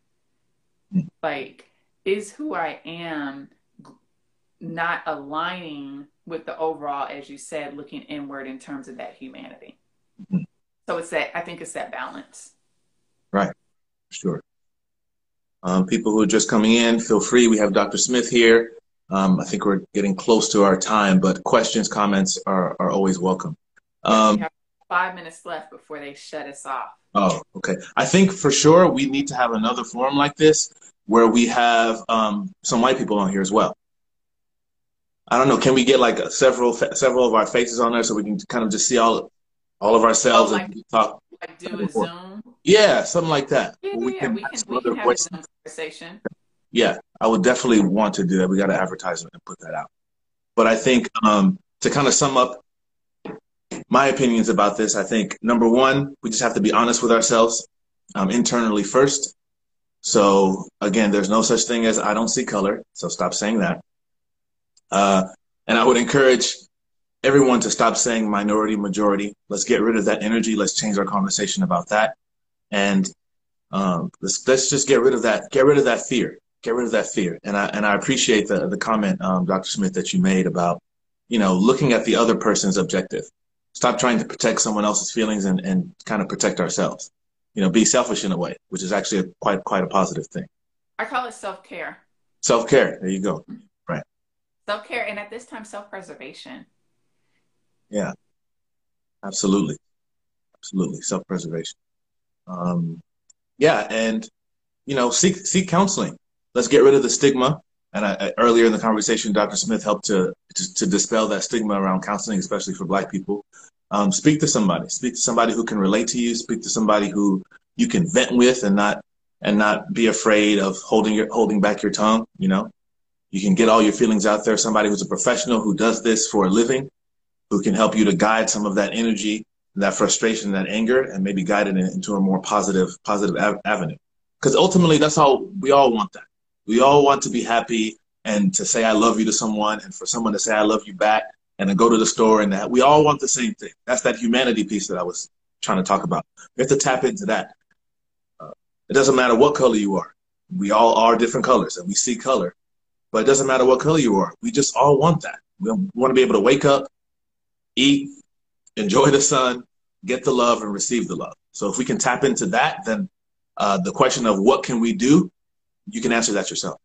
Like, is who I am not aligning with the overall, as you said, looking inward in terms of that humanity? Mm-hmm. So it's that, I think it's that balance. Right, sure. Um, people who are just coming in, feel free. We have Doctor Smith here. Um, I think we're getting close to our time, but questions, comments are, are always welcome. Um, we have five minutes left before they shut us off. Oh, okay. I think for sure we need to have another forum like this where we have um, some white people on here as well. I don't know. Can we get like a, several several of our faces on there so we can kind of just see all all of ourselves oh, like, and talk? Like do a Zoom? Yeah, something like that. Yeah, we yeah, can we can, have, we can have a Zoom conversation. Yeah, I would definitely want to do that. We got to advertise it and put that out. But I think um, to kind of sum up my opinions about this, I think, number one, we just have to be honest with ourselves um, internally first. So, again, there's no such thing as I don't see color, so stop saying that. Uh, and I would encourage everyone to stop saying minority, majority. Let's get rid of that energy. Let's change our conversation about that. And um, let's, let's just get rid of that, get rid of that fear. Get rid of that fear. And I, and I appreciate the, the comment, um, Doctor Smith, that you made about, you know, looking at the other person's objective. Stop trying to protect someone else's feelings and, and kind of protect ourselves. You know, be selfish in a way, which is actually a, quite, quite a positive thing. I call it self-care. Self-care. There you go. Right. Self-care. And at this time, self-preservation. Yeah, absolutely. Absolutely. Self-preservation. Um, yeah. And, you know, seek, seek counseling. Let's get rid of the stigma. And I, I, earlier in the conversation, Doctor Smith helped to, to, to dispel that stigma around counseling, especially for Black people. Um, speak to somebody. Speak to somebody who can relate to you. Speak to somebody who you can vent with and not and not be afraid of holding your holding back your tongue. You know, you can get all your feelings out there. Somebody who's a professional who does this for a living, who can help you to guide some of that energy, that frustration, that anger, and maybe guide it into a more positive positive av- avenue. Because ultimately, that's how we all want that. We all want to be happy and to say I love you to someone, and for someone to say I love you back, and then go to the store, and that we all want the same thing. That's that humanity piece that I was trying to talk about. We have to tap into that. Uh, it doesn't matter what color you are. We all are different colors and we see color, but it doesn't matter what color you are. We just all want that. We want to be able to wake up, eat, enjoy the sun, get the love, and receive the love. So if we can tap into that, then uh, the question of what can we do, you can answer that yourself.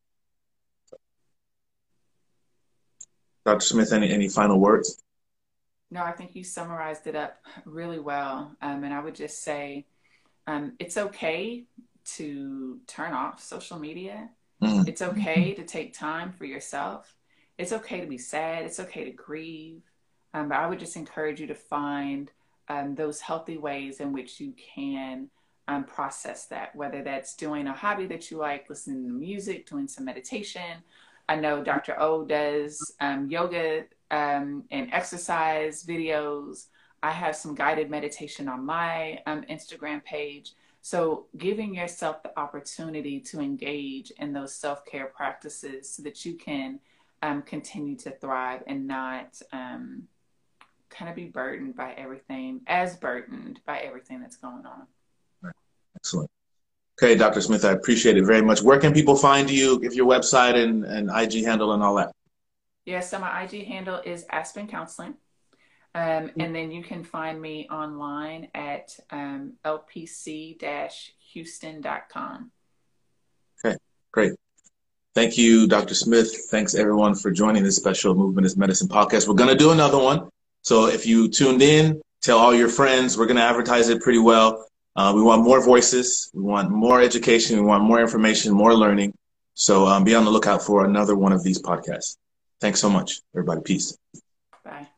Doctor Smith, any, any final words? No, I think you summarized it up really well. Um, and I would just say um, it's okay to turn off social media. Mm-hmm. It's okay to take time for yourself. It's okay to be sad. It's okay to grieve. Um, but I would just encourage you to find um, those healthy ways in which you can um, process that, whether that's doing a hobby that you like, listening to music, doing some meditation. I know Doctor O does um, yoga um, and exercise videos. I have some guided meditation on my um, Instagram page. So giving yourself the opportunity to engage in those self-care practices so that you can um, continue to thrive and not um, kind of be burdened by everything, as burdened by everything that's going on. Excellent. Okay, Doctor Smith, I appreciate it very much. Where can people find you? Give your website and, and I G handle and all that. Yeah, so my I G handle is Aspen Counseling. Um, and then you can find me online at um, L P C Houston dot com. Okay, great. Thank you, Doctor Smith. Thanks, everyone, for joining this special Movement is Medicine podcast. We're going to do another one. So if you tuned in, tell all your friends. We're going to advertise it pretty well. Uh, we want more voices. We want more education. We want more information, more learning. So um, be on the lookout for another one of these podcasts. Thanks so much, everybody. Peace. Bye.